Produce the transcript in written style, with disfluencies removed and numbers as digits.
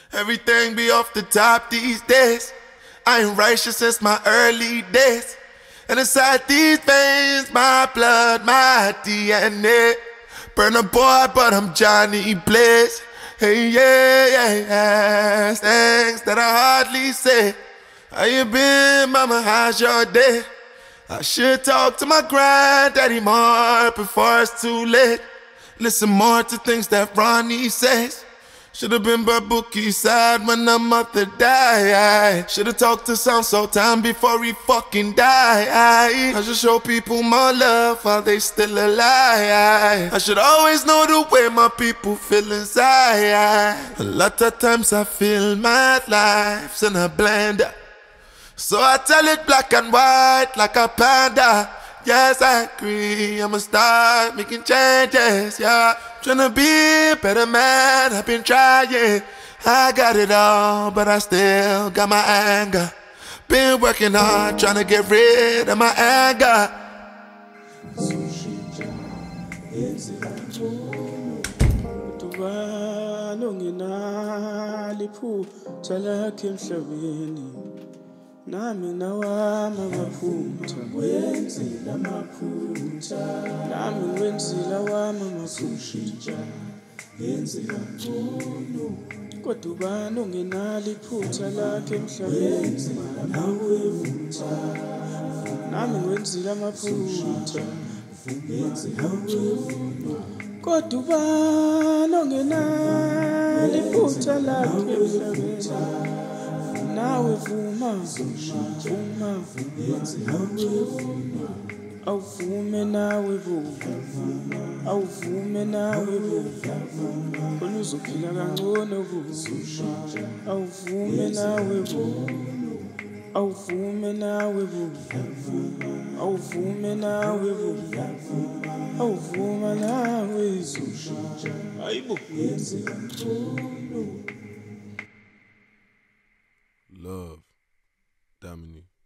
Everything be off the top these days. I ain't righteous since my early days. And inside these veins, my blood, my DNA. Burn a boy, but I'm Johnny Blaze. Hey, yeah. Things that I hardly say. How you been, mama? How's your day? I should talk to my granddaddy more before it's too late. Listen more to things that Ronnie says. Should've been by Bookie's side when the mother died. Should've talked to Sound Sultan before he fucking died. I should show people more love while they still alive. I should always know the way my people feel inside. A lot of times I feel my life's in a blender, so I tell it black and white like a panda. Yes, I agree, I'ma start making changes, yeah. Tryna be a better man, I've been trying. I got it all, but I still got my anger. Been working hard, tryna get rid of my anger. Nami nawami amaphutha wenzile amaphutha nami wenzile wami amaphutha ngenzela ngcono kodwa ubani ongenalo iphutha lakhe emhlabeni nawe vutha nami wenzile amaphutha ngenzela ngcono kodwa ubani ongenalo iphutha lakhe emhlabeni nawe vuma, awuvume nawe vuma, awuvume nawe vuma, khona uzophila kangcono vuma, awuvume nawe vuma, awuvume nawe vuma, awuvume nawe vuma, awuvuma nawe vuma, hayibo. Love, Dominique.